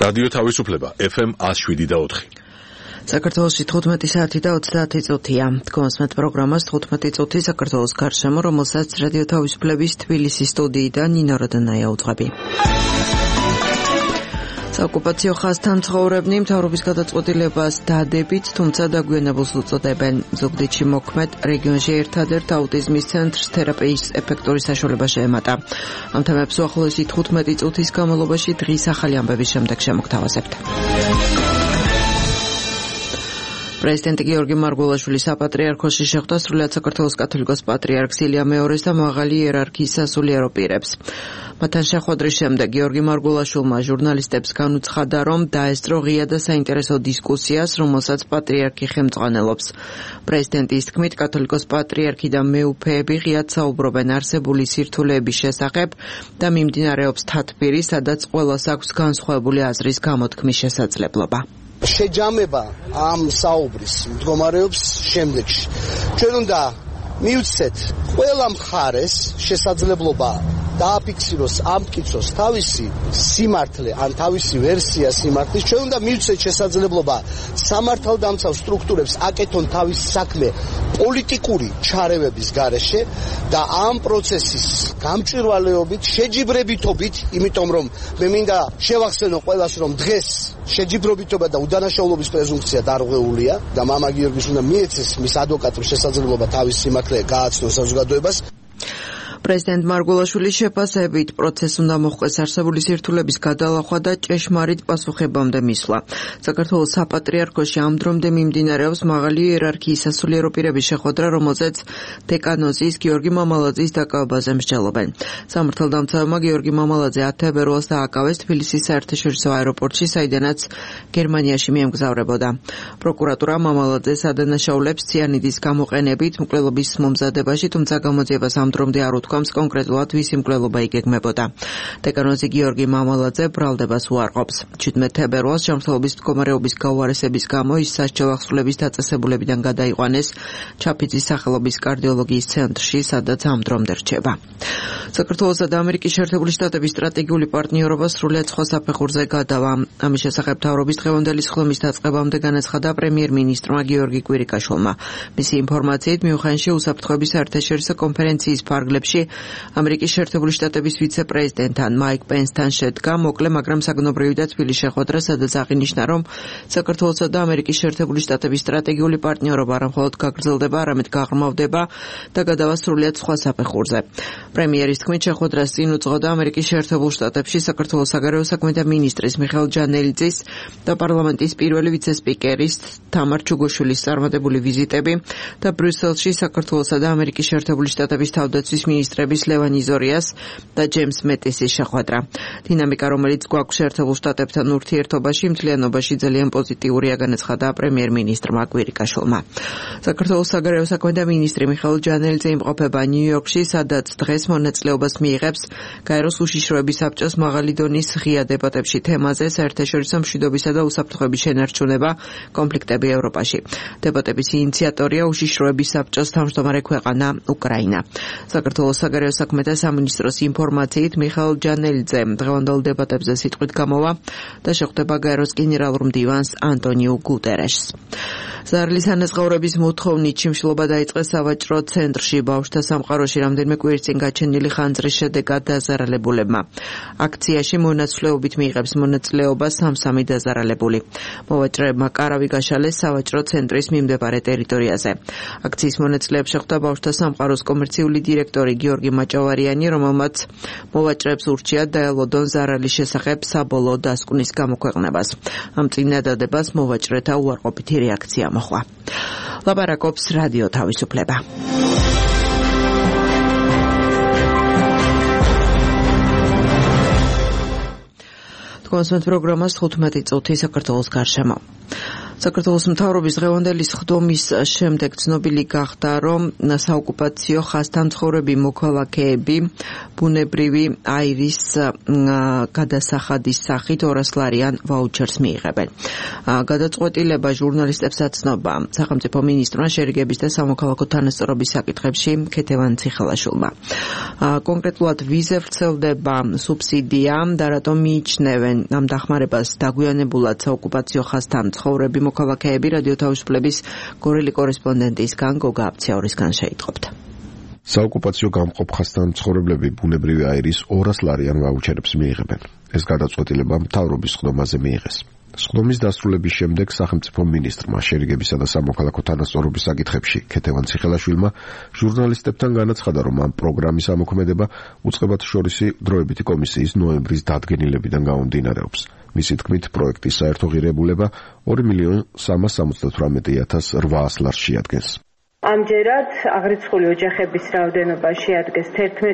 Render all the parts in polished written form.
რადიო თავისუფლება FM 107.4. საქართველოში 15 საათი და 30 წუთია. თქვენს პროგრამას 15 წუთი საქართველოს გარშემო, რომელსაც რადიო თავისუფლების თბილისის სტუდიიდან ნინო როდანაია უძღვები. საოკუპაციო ხაზთან ცხოვრებნი მთავრობის გადაწყვეტილებას დადებით, თუმცა დაგვიანებულს უწოდებენ. ზუგდიდში მოქმედ რეგიონში ერთადერთ აუტიზმის ცენტრს თერაპიის ეფექტური საშუალება შეემატა. ამ თემებს უახლოესი 15 წუთის განმავლობაში დღის ახალი ამბების შემდეგ შემოგთავაზებთ. პრეზიდენტი გიორგი მარგულაშვილის საპატრიარქოში შეხვდა სრულიად საქართველოს კათოლიკოს პატრიარქს ილია მეორეს და მაღალი იერარქიის სასულიერო პირებს. მათთან შეხვედრის შემდეგ გიორგი მარგულაშვილმა ჟურნალისტებს განუცხადა, რომ დაესწრო ღია და საინტერესო დისკუსიას, რომელსაც პატრიარქი ხელმძღვანელობს. პრეზიდენტის თქმით, კათოლიკოს პატრიარქი და მეუფეები ღიად საუბრობენ არსებული სირთულეების შესახებ და მიმდინარეობს თათბირი, სადაც ყველას აქვს განსხვავებული აზრის გამოთქმის შესაძლებლობა. შეჯამება ამ საუბრის მდგომარეობს შემდეგში. ჩვენ უნდა მივცეთ ყველა მხარეს შესაძლებლობა დააფიქსიროს, ამტკიცოს თავისი სიმართლე ან თავისი ვერსია სიმართლის. ჩვენ უნდა მივცეთ შესაძლებლობა სამართალდამცავ სტრუქტურებს აკეთონ თავისი საქმე პოლიტიკური ჩარევების გარეშე და ამ პროცესის გამჭვირვალეობით, შეჯიბრებითობით, იმიტომ რომ მე მინდა შევახსენო ყველას, რომ დღეს შეჯიბრობითობა და უდანაშაულობის პრეზუმპცია დარღვეულია და მამა გიორგის უნდა მიეცეს მის ადვოკატებს შესაძლებლობა თავის სიმართლე გააცნოს საზოგადოებას. პრეზიდენტ მარგულაშვილის შეფასებით პროცესს უნდა მოჰყვეს არსებული სირთულების გადალახვა და ჭეშმარიტ პასუხებამდე მისვლა. საქართველოს საპატრიარქოში ამ დრომდე მიმდინარეობს მაღალი იერარქიის სასულიერო პირების შეხვედრა, რომელზეც დეკანოზის გიორგი მამალაძის დაკავებაზე მსჯელობენ. სამართალდამცავმა გიორგი მამალაძე 10 თებერვალს დააკავეს თბილისის საერთაშორისო აეროპორტში, საიდანაც გერმანიაში მიემგზავრებოდა. პროკურატურა მამალაძეს ადანაშაულებს ციანიდის გამოყენებით მკვლელობის მომზადებაში, თუმცა გამოძიებას ამ დრომდე არ კონკრეტულად ვისი მკვლელობა იგეგმებოდა. დეკანოზი გიორგი მამალაძე ბრალდებას უარყოფს. 17 თებერვალს ჯანმრთელობის მდგომარეობის გაუარესების გამო ის სასჯელ ახსრულების დაწესებულებიდან გადაიყვანეს ჩაფიძის სახელობის კარდიოლოგიის ცენტრში, სადაც ამ დრომდე რჩება. საქართველოსა და ამერიკის შეერთებული შტატების სტრატეგიული პარტნიორობა სრულიად სხვა საფეხურზე გადავა. ამის შესახებ მთავრობის დღევანდელი სხდომის დაწყებამდე განაცხადა პრემიერ-მინისტრმა გიორგი კვირიკაშვილმა. მისი ინფორმაციით, მიუნხენში უსაფრთხოების საერთაშორისო კონფერენციის ფარგლებში ამერიკის შეერთებული შტატების ვიცე-პრეზიდენტთან მაიკ პენსთან შედგა მოკლე, მაგრამ საგნობრივი და თბილი შეხვედრა, სადაც აღინიშნა, რომ საქართველოსა და ამერიკის შეერთებული შტატების სტრატეგიული პარტნიორობა არა მხოლოდ გაგრძელდება, არამედ გაღრმავდება და გადავა სრულიად სხვა საფეხურზე. პრემიერის თქმით, შეხვედრას წინ უძღოდა ამერიკის შეერთებულ შტატებში საქართველოს საგარეო საქმეთა მინისტრის მიხეილ ჯანელიძის და პარლამენტის პირველი ვიცე-სპიკერის თამარ ჩუგოშვილის წარმატებული ვიზიტები და ბრიუსელში საქართველოსა და ამერიკის შეერთებული შტატების თავდაცვის მინისტრების ლევან იზორიას და ჯეიმს მეტისის შეხვედრა. დინამიკა, რომელიც გვაქვს შეერთებულ შტატებთან ურთიერთობაში, მთლიანობაში ძალიან პოზიტიურია, განაცხადა პრემიერ-მინისტრმა კვირიკაშვილმა. საქართველოს საგარეო საქმეთა მინისტრი მიხეილ ჯანელიძე იმყოფება ნიუ-იორკში, სადაც დღეს მონაწილეობას მიიღებს გაეროს უშიშროების საბჭოს მაღალი დონის ღია დებატებში თემაზე საერთაშორისო მშვიდობისა და უსაფრთხოების შენარჩუნება, კონფლიქტები ევროპაში. დებატების ინიციატორია უშიშროების საბჭოს თავმჯდომარე ქვეყანა უკრაინა. საქართველოს საგარეო საქმეთა სამინისტროს ინფორმაციით, მიხეილ ჯანელიძე დღევანდელ დებატებზე სიტყვით გამოვა და შეხვდება გაეროს გენერალურ მდივანს ანტონიუ გუტერეშს. ზარლის ანაზღაურების მოთხოვნით შიმშილობა დაიწყეს სავაჭრო ცენტრში ბავშვთა სამყაროში რამდენიმე კვირის წინ გაჩენილი ხანძრის შედეგად დაზარალებულებმა. აქციაში მონაცვლეობით მიიღებს მონაწილეობას 3 დაზარალებული. მოვაჭრეებმა კარავი გაშალეს სავაჭრო ცენტრის მიმდებარე ტერიტორიაზე. აქციის მონაწილეებს შეხვდა ბავშვთა სამყაროს კომერციული დირექტორი გიორგი მაჭავარიანი, რომელმაც მოვაჭრეებს ურჩიათ დაელოდონ ზარალის შესახებ საბოლოო დასკვნის გამოქვეყნებას. ამ წინადადებას მოვაჭრეთა უარყოფითი რეაქცია მოჰყვა. ლაპარაკობს რადიო თავისუფლება. თქვენს პროგრამას 15 წუთი საქართველოს გარშემო. საქართველოს მთავრობის დღევანდელი სხდომის შემდეგ ცნობილი გახდა, რომ საოკუპაციო ხაზთან მცხოვრები მოქალაქეები ბუნებრივი აირის გადასახადის სახით 200 ლარიან ვაუჩერს მიიღებენ. გადაწყვეტილება ჟურნალისტებს აცნობა სახელმწიფო მინისტრმა შერიგების და სამოქალაქო თანასწორობის საკითხებში ქეთევან ციხელაშვილმა. კონკრეტულად ვიზე ვრცელდება სუბსიდია და რატომ მიიჩნევენ ამ დახმარებას დაგვიანებულად საოკუპაციო ხაზთან მცხოვრები მოქალაქეები რადიო თავისუფლების გორელი კორესპონდენტისგან გოგა აფციაურისგან შეიტყობთ. საოკუპაციო გამყოფ ხაზთან მცხოვრებლები ბუნებრივი აირის 200 ლარიან ვაუჩერებს მიიღებენ. ეს გადაწყვეტილება მთავრობის სხდომაზე მიიღეს. სხდომის დასრულების შემდეგ სახელმწიფო მინისტრმა შერიგებისა და სამოქალაქო თანასწორობის საკითხებში ქეთევან ციხელაშვილმა ჟურნალისტებთან განაცხადა, რომ ამ პროგრამის ამოქმედება უწყებათშორისი დროებითი კომისიის ნოემბრის დადგენილებიდან გამომდინარეობს. მისი თქმით, პროექტის საერთო ღირებულება 2.378.800 ლარს შეადგენს. ამჯერად აღრიცხული ოჯახების რაოდენობა შეადგენს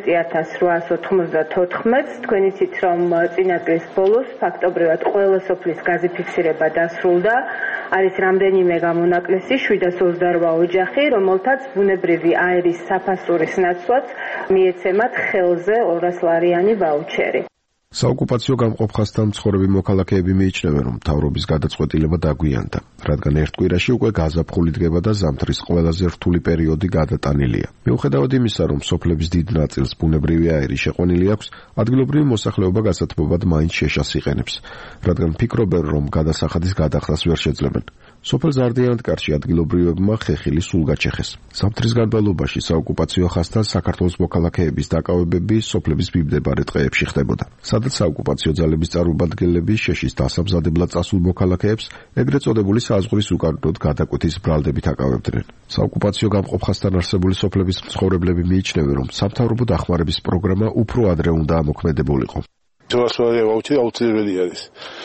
11.894. თქვენ იცით, რომ წინა წლის ბოლოს ფაქტობრივად ყველა სოფლის გაზი ფიქსირება დასრულდა. არის რამდენიმე გამონაკლისი 728 ოჯახი, რომელთაც ბუნებრივი აირის საფასურის ნაცვლად მიეცემათ ხელზე 200 ლარიანი ვაუჩერი. საოკუპაციო გამყოფ ხაზთან მცხოვრები მოქალაქეები მიიჩნევენ, რომ მთავრობის გადაწყვეტილება დაგვიანდა, რადგან ერთ კვირაში უკვე გაზაფხული დგება და ზამთრის ყველაზე რთული პერიოდი გადატანილია. მიუხედავად იმისა, რომ სოფლების დიდ ნაწილს ბუნებრივი აირი შეყვანილი აქვს, ადგილობრივი მოსახლეობა გასათბობად მაინც შეშას იყენებს, რადგან ფიქრობენ, რომ გადასახადის გადახრას ვერ შეძლებენ. სოფელ ზარდიანთკარში ადგილობრივებმა ხეხილი სულ გაჩეხეს. ზამთრის განმავლობაში საოკუპაციო ხაზთან საქართველოს მოქალაქეების დაკავებები სოფლების მიმდებარე ტყეებში ხდებოდა. სადაც საოკუპაციო ძალების წარმომადგენლები შეშის დასამზადებლად წასულ მოქალაქეებს ეგრეთ წოდებული საზღვრის უკანონოდ გადაკვეთის ბრალდებით აკავებდნენ. საოკუპაციო გამყოფ ხაზთან არსებული სოფლების მცხოვრებლები მიიჩნევენ, რომ სამთავრობო დახმარების პროგრამა უფრო ადრე უნდა ამოქმედებულიყო. Სოასოა ვაუჩერი აუცილებელი არის.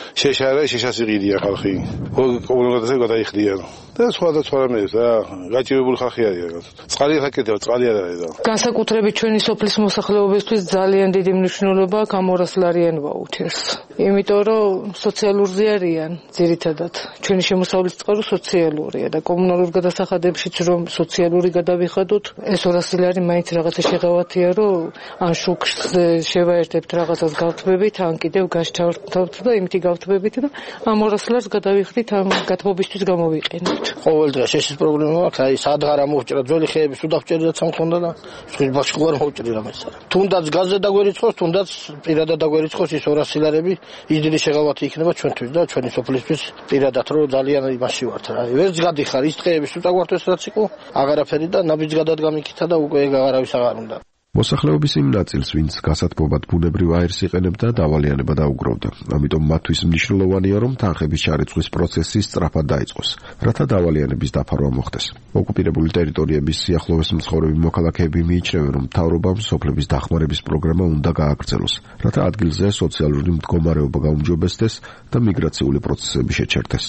შეშას იყიდია ხალხი. კომუნიკაციაზე გადაიხდიან. და სხვა რამეს რა, გაჭირებული ხალხი არის. წყალი ხაკეთება, წყალი არ არის და. განსაკუთრებით ჩვენი სოფლის მოსახლეობისთვის ძალიან დიდი მნიშვნელობა აქვს ამ 200 ლარიან ვაუჩერს. იმიტომ რომ სოციალურზე არიან ძირითადად. ჩვენი შემოსავლის წყარო სოციალურია და კომუნალურ გადასახადებშიც რომ სოციალური გადავიხადოთ, ეს 200 ლარი მაინც რაღაცა შეღავათია, რომ ან შუქს შევაერთებთ რაღაცას გავთბებით, ან კიდევ გასჩავთ და იმითი გავთბებით და ამ 200 ლარს გადავიხდით ამ გათბობისთვის გამოვიყენებთ. ყოველ დღე შეშის პრობლემა აქვს, აი სადღარა მოუჭრა ძველი ხეების უდახჭერდაც სამქონდა და სხვის ბაშკი ვერ მოუჭრი რამეს. თუნდაც გაზზე დაგვერიცხოს, თუნდაც პირადად დაგვერიცხოს ის 200 ლარები იძილი შეღავათი იქნება ჩვენთვის და ჩვენი სოფლისთვის პირადად რომ ძალიან იმაში ვართ რა. ვერც გადიხარ ის დღეების უტაგვართოს რაც იყო, აღარაფერი და ნაბიჯს გადადგამიქითა და უკვე აღარავის აღარ უნდა. მოსახლეობის იმ ნაწილს, ვინც გასათბობად ბუნებრივ აირს იყენებდა, დავალიანება დაუგროვდა. ამიტომ მათთვის მნიშვნელოვანია, რომ თანხების ჩარიცხვის პროცესი სწრაფად დაიწყოს, რათა დავალიანების დაფარვა მოხდეს. ოკუპირებული ტერიტორიების სიახლოვეს მცხოვრები მოქალაქეები მიიჩნევენ, რომ მთავრობამ სოფლების დახმარების პროგრამა უნდა გააგრძელოს, რათა ადგილზე სოციალური მდგომარეობა გაუმჯობესდეს და მიგრაციული პროცესები შეჩერდეს.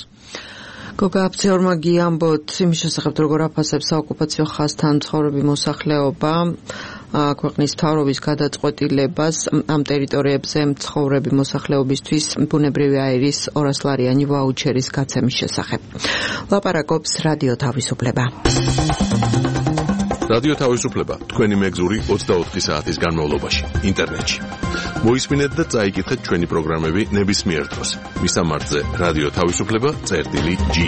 გოგა აფციაურმა გიამბოთ იმის შესახებ, როგორ აფასებს საოკუპაციო ხაზთან მცხოვრები მოსახლეობა ქვეყნის მთავრობის გადაწყვეტილებას ამ ტერიტორიებზე მცხოვრები მოსახლეობისთვის ბუნებრივი აირის 200 ლარიანი ვაუჩერის გაცემის შესახებ. ლაპარაკობს რადიო თავისუფლება. რადიო თავისუფლება თქვენი მეგზური 24 საათის განმავლობაში ინტერნეტში. მოისმინეთ და წაიკითხეთ ჩვენი პროგრამები ნებისმიერ დროს. მისამართზე რადიო თავისუფლება.ge.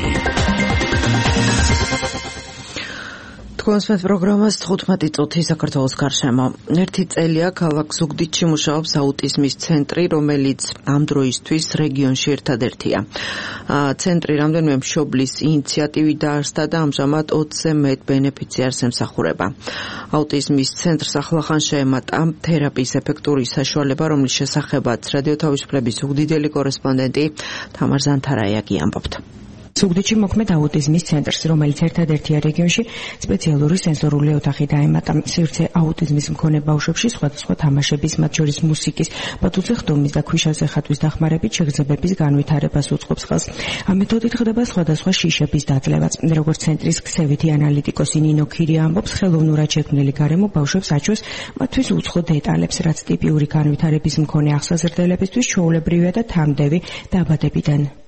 თქვენს პროგრამას 15 წუთი საქართველოს გარშემო. ერთი წელია ქალაქ ზუგდიდში მუშაობს აუტიზმის ცენტრი, რომელიც ამ დროისთვის რეგიონში ერთადერთია. ცენტრი რამდენიმე მშობლის ინიციატივით დაარსდა და ამჟამად 20-ზე მეტ ბენეფიციარს ემსახურება. აუტიზმის ცენტრს ახლახან შეემატა თერაპიის ეფექტური საშუალება, რომლის შესახებაც რადიო თავისუფლების ზუგდიდელი კორესპონდენტი თამარ ზანთარაია გიამბობთ. ზუგდიდში მოქმედ აუტიზმის ცენტრს, რომელიც ერთადერთია რეგიონში, სპეციალური სენსორული ოთახი დაემატა. სივრცე აუტიზმის მქონე ბავშვებში სხვადასხვა თამაშების, მათ შორის მუსიკის, ბათუზე ხდომის და ქვიშაზე ხატვის დახმარებით შეგრძნებების განვითარებას უწყობს ხელს. ამ მეთოდით ხდება სხვადასხვა შიშების დაძლევაც. როგორც ცენტრის ქსევითი ანალიტიკოსი ნინო ქირია ამბობს, ხელოვნურად შექმნილი გარემო ბავშვებს აჩვენს მათთვის უცხო დეტალებს, რაც ტიპიური განვითარების მქონე ახსაზრდელებისთვის ჩვეულებრივია და თამდევი დაბადებიდან. Tipne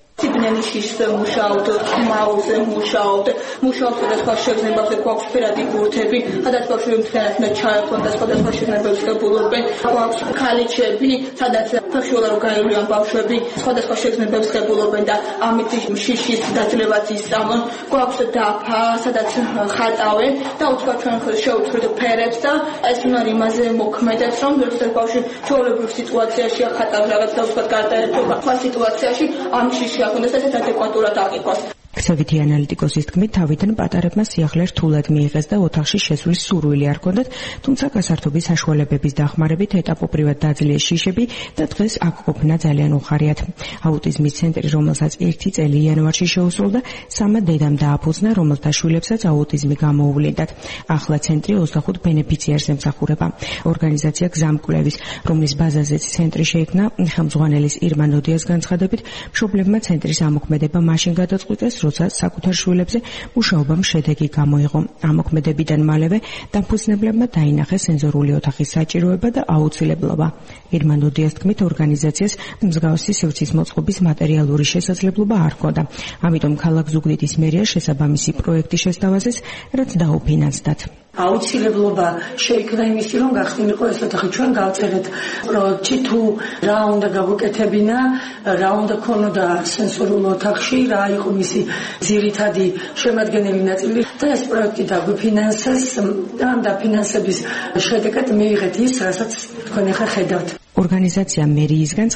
ნიშზე მუშაობ, ხმაურზე მუშაობ, სხვადასხვა შეგნებებზე გვაქვს პირადი ბურთები, სადაც ბავშვები მთლიანად ჩაერთვან და სხვადასხვა შეგნებებს ღებულობენ. გვაქვს ქალიჩები, სადაც საშუალო გაივლიან ბავშვები სხვადასხვა შეგნებებს ღებულობენ და ამით შიშის დაძლევაც ისწავლონ. გვაქვს დაფა, სადაც ხატავენ და უცბად ჩვენ შევუცვლით ფერებს და ეს უნდა იმაზე მოქმედებს, რომ როდესაც ბავშვი ჩვეულებრივ სიტუაციაში ახატავს რაღაც და უცბად გარდაერთვება, სხვა სიტუაციაში ამ შიში ახონდეს და ადეკვატურად აღიქვას. ქცევითი ანალიტიკოსის თქმით, თავიდან პატარებმა სიახლე რთულად მიიღეს და ოთახში შესვლის სურვილი არ ჰქონდათ, თუმცა გასართობის საშუალებების დახმარებით ეტაპობრივად დაძლიეს შიშები და დღეს აქ ყოფნა ძალიან უხარიათ. აუტიზმის ცენტრი, რომელსაც 1 წელი იანვარში შეუსრულდა, 3 დედამ დააფუძნა, რომელთა შვილებსაც აუტიზმი გამოუვლინდათ. ახლა ცენტრი 25 ბენეფიციარს ემსახურება. ორგანიზაცია გზამკვლევის, რომლის ბაზაზეც ცენტრი შეიქმნა, ხელმძღვანელის ირმა ნოდიას განცხადებით, მშობლებმა ცენტრის ამოქმედება მაშინ გადაწყვიტეს, როცა საკუთარ შვილებზე მუშაობამ შედეგი გამოიღო. ამოქმედებიდან მალევე დამფუძნებლებმა დაინახეს სენზორული ოთახის საჭიროება და აუცილებლობა. ირმა ნოდიას თქმით, ორგანიზაციას მსგავსი სივრცის მოწყობის მატერიალური შესაძლებლობა არ ჰქონდა. ამიტომ ქალაქ ზუგდიდის მერია შესაბამისი პროექტი შესთავაზეს, რაც დაუფინანსდათ. აუცილებლობა შეიქმნა იმისი, რომ გახსნილიყო ეს ოთახი. ჩვენ გავწერეთ პროექტი, თუ რა უნდა გავუკეთებინა, რა უნდა ქონოდა სენსორულ ოთახში, რა იყო მისი ძირითადი შემადგენელი ნაწილი და ეს პროექტი დაგვიფინანსეს და ამ დაფინანსების შედეგად მივიღეთ ის, რასაც თქვენ ახლა ხედავთ. ორგანიზაცია მერიისგან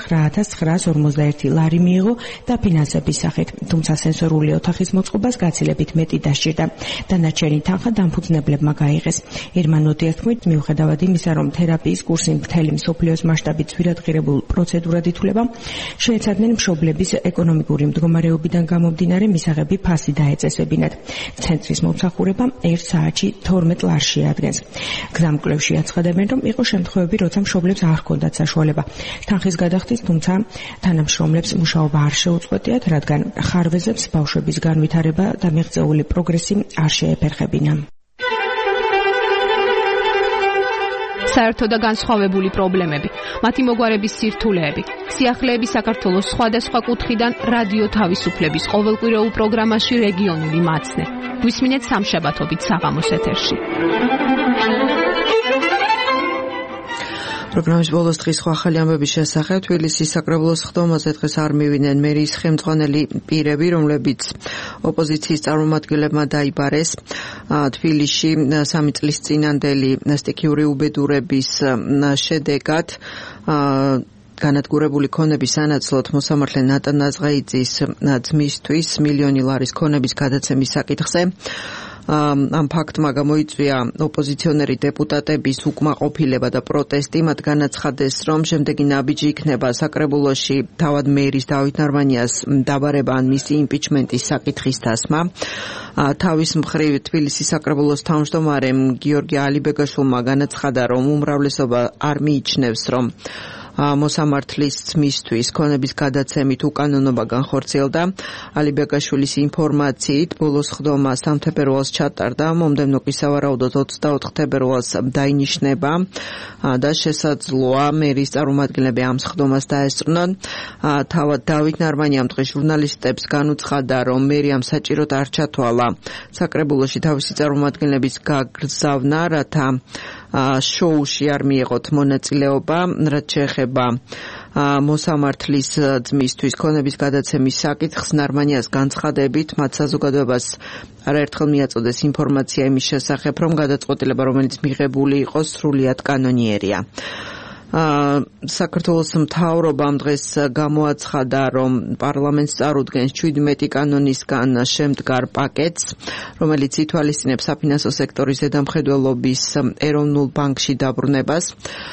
9951 ლარი მიიღო დაფინანსების სახით, თუმცა სენსორული ოთახის მოწყობას გაცილებით მეტი დასჭირდა. დანარჩენი თანხა დამფუძნებლებმა გაიღეს. ირმა ნოდიას თქმით, მიუხედავად იმისა, რომ თერაპიის კურსი მთელი მსოფლიოს მასშტაბით ძვირადღირებულ პროცედურად ითვლება, შეეცადნენ მშობლების ეკონომიკური მდგომარეობიდან გამომდინარე მისაღები ფასი დაეწესებინათ. ცენტრის მომსახურება 1 საათში 12 ლარს შეადგენს. გზამკვლევში აცხადებენ, რომ იყო შემთხვევები, როცა მშობლებს არ ჰქონდათ საშუალება თანხის გადახდის, თუმცა თანამშრომლებს მუშაობა არ შეუწყვეტიათ, რადგან ხარვეზებს ბავშვების განვითარება და მიღწეული პროგრესი არ შეეფერხებინა. საერთო და განსხვავებული პრობლემები, მათი მოგვარების სირთულეები, სიახლეები საქართველოს სხვადასხვა კუთხიდან რადიო თავისუფლების ყოველკვირეულ პროგრამაში რეგიონული მაცნე. გვისმინეთ სამშაბათობით საღამოს ეთერში. პროგრამის ბოლოს დღის სხვა ახალი ამბების შესახებ თბილისის საკრებულოს ხდომაზე დღეს არ მივიდნენ მერიის ხელმძღვანელი პირები, რომლებიც ოპოზიციის წარმომადგენლებმა დაიბარეს თბილისში 3 წლის წინანდელი სტიქიური უბედურების შედეგად განადგურებული ქონების სანაცვლოდ მოსამართლე ნატა ნაზღაიძის ძმისთვის 1 მილიონი ლარის ქონების გადაცემის საკითხზე ამ ფაქტმა გამოიწვია ოპოზიციონერი დეპუტატების უკმაყოფილება და პროტესტი. მათ განაცხადეს, რომ შემდეგი ნაბიჯი იქნება საკრებულოში თავად მერის დავით ნარმანიას დაბარება ან მისი იმპიჩმენტის საკითხის დასმა. თავის მხრივ თბილისის საკრებულოს თავმჯდომარემ გიორგი ალიბეგაშვილმა განაცხადა, რომ უმრავლესობა არ მიიჩნევს, რომ მოსამართლის ძმისთვის ქონების გადაცემით უკანონობა განხორციელდა. ალიბეგაშვილის ინფორმაციით ბოლოს ხდომა 3 თებერვალს ჩატარდა, მომდევნო კი სავარაუდოდ 24 თებერვალს დაინიშნება და შესაძლოა მერის წარმომადგენლები ამ ხდომას დაესწრნენ. თავად დავით ნარმანიამ დღეს ჟურნალისტებს განუცხადა, რომ მერი ამ საჭიროდ არ ჩათვალა საკრებულოში თავისი წარმომადგენლების გაგრძავნა, რათა შოუში არ მიეღოთ მონაწილეობა, რაც შეეხება მოსამართლის ძმისთვის ქონების გადაცემის საკითხს. ნარმანიას განცხადებით, მათ საზოგადოებას არაერთხელ მიაწოდეს ინფორმაცია იმის შესახებ, რომ გადაწყვეტილება, რომელიც მიღებული იყო, სრულიად კანონიერია. საქართველოს მთავრობამ დღეს გამოაცხადა, რომ პარლამენტს წარუდგენს 17 კანონისგან შემდგარ პაკეტს, რომელიც ითვალისწინებს საფინანსო სექტორის ზედამხედველობის ეროვნულ ბანკში დაბრუნებას.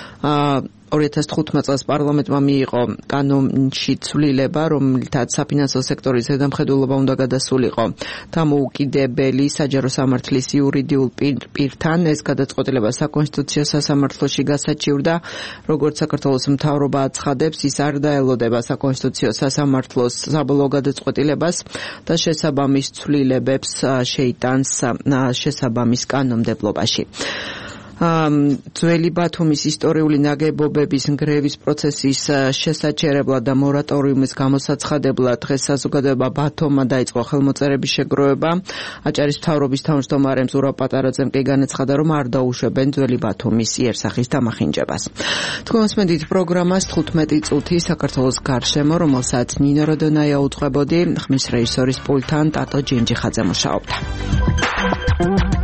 2015 წელს პარლამენტმა მიიღო კანონში ცვლილება, რომელთაც საფინანსო სექტორის ზედამხედველობა უნდა გადასულიყო დამოუკიდებელი საჯარო სამართლის იურიდიულ პირთან. ეს გადაწყვეტილება საკონსტიტუციო სასამართლოში გასაჩივრდა. როგორც საქართველოს მთავრობა აცხადებს, ის არ დაელოდება საკონსტიტუციო სასამართლოს საბოლოო გადაწყვეტილებას და შესაბამის ცვლილებებს შეიტანს შესაბამის კანონმდებლობაში. ძველი ბათუმის ისტორიული ნაგებობების ნგრევის პროცესის შესაჩერებლად და მორატორიუმის გამოსაცხადებლად დღეს საზოგადოება ბათუმმა დაიწყო ხელმოწერების შეგროვება. აჭარის მთავრობის თავმჯდომარე ზურაბ პატარაძემ კი განაცხადა, რომ არ დაუშვებენ ძველი ბათუმის იერსახის დამახინჯებას. თქვენ მოსმენთ პროგრამას 15 წუთი საქართველოს გარშემო, რომელსაც ნინო როდონაია უძღვებოდი, ხმის რეჟისორის პულტთან ტატო ჯენჯიხაძე მუშაობდა.